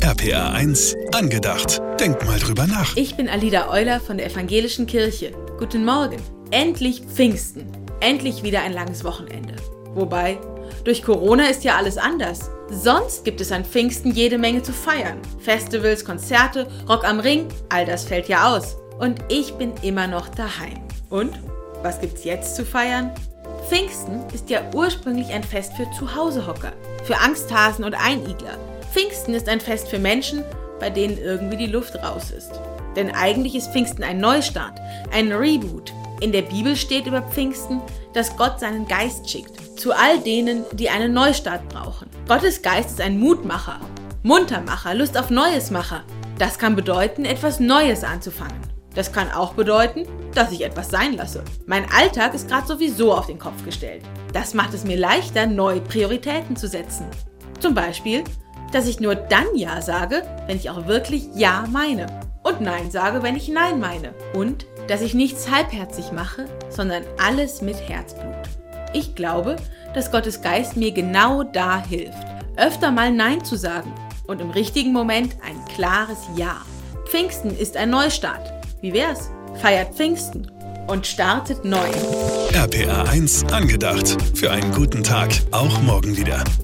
RPA 1 angedacht. Denk mal drüber nach. Ich bin Alida Euler von der Evangelischen Kirche. Guten Morgen. Endlich Pfingsten. Endlich wieder ein langes Wochenende. Wobei, durch Corona ist ja alles anders. Sonst gibt es an Pfingsten jede Menge zu feiern. Festivals, Konzerte, Rock am Ring, all das fällt ja aus. Und ich bin immer noch daheim. Und? Was gibt's jetzt zu feiern? Pfingsten ist ja ursprünglich ein Fest für Zuhausehocker, für Angsthasen und Einigler. Pfingsten ist ein Fest für Menschen, bei denen irgendwie die Luft raus ist. Denn eigentlich ist Pfingsten ein Neustart, ein Reboot. In der Bibel steht über Pfingsten, dass Gott seinen Geist schickt. Zu all denen, die einen Neustart brauchen. Gottes Geist ist ein Mutmacher, Muntermacher, Lust auf Neuesmacher. Das kann bedeuten, etwas Neues anzufangen. Das kann auch bedeuten, dass ich etwas sein lasse. Mein Alltag ist gerade sowieso auf den Kopf gestellt. Das macht es mir leichter, neue Prioritäten zu setzen. Zum Beispiel, dass ich nur dann Ja sage, wenn ich auch wirklich Ja meine. Und Nein sage, wenn ich Nein meine. Und, dass ich nichts halbherzig mache, sondern alles mit Herzblut. Ich glaube, dass Gottes Geist mir genau da hilft, öfter mal Nein zu sagen und im richtigen Moment ein klares Ja. Pfingsten ist ein Neustart. Wie wär's? Feiert Pfingsten und startet neu. RPA 1 angedacht. Für einen guten Tag. Auch morgen wieder.